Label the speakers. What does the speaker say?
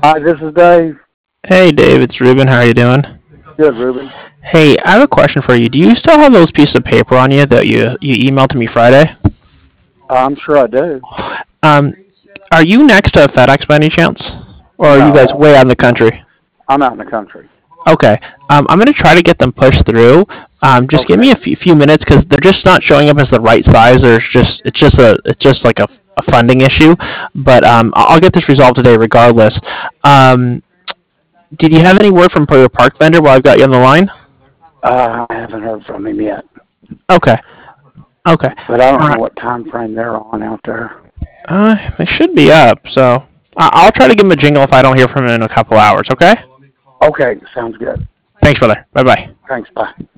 Speaker 1: Hi, this is Dave.
Speaker 2: Hey Dave, it's Ruben. How are you doing?
Speaker 1: Good, Ruben.
Speaker 2: Hey, I have a question for you. Do you still have those pieces of paper on you that you emailed to me Friday?
Speaker 1: I'm sure I do.
Speaker 2: Um, are you next to FedEx by any chance, or are you guys
Speaker 1: No,
Speaker 2: way out in the country?
Speaker 1: I'm out in the country.
Speaker 2: Okay. I'm gonna try to get them pushed through. Just give
Speaker 1: Okay,
Speaker 2: me a few minutes because they're just not showing up as the right size. It's just like a funding issue. But I'll get this resolved today regardless. Um, did you have any word from your park vendor while I've got you on the line?
Speaker 1: I haven't heard from him yet,
Speaker 2: Okay. Okay.
Speaker 1: but I
Speaker 2: All
Speaker 1: don't know
Speaker 2: right.
Speaker 1: what time frame they're on out there.
Speaker 2: It should be up. So I'll try to give him a jingle if I don't hear from him in a couple hours. Okay.
Speaker 1: Okay, sounds good.
Speaker 2: Thanks, brother. Bye bye.
Speaker 1: Thanks, bye.